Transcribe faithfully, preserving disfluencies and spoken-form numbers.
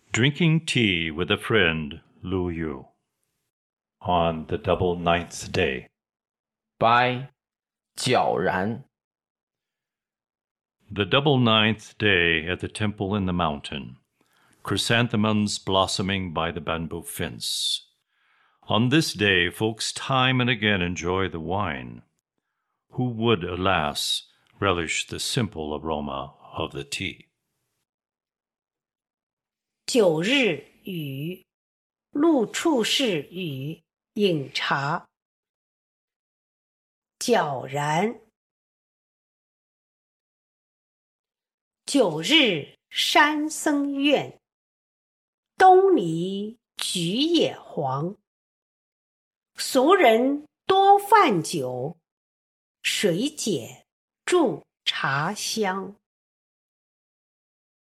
Drinking tea with a friend, Lu Yu. On the double ninth day. By 皎然. The double ninth day at the temple in the mountain. Chrysanthemums blossoming by the bamboo fence. On this day, folks time and again enjoy the wine. Who would, alas, relish the simple aroma of the tea? 九日雨，陆处士语饮茶。皎然。九日山僧院，东篱菊也黄。俗人多饭酒，水解助茶香。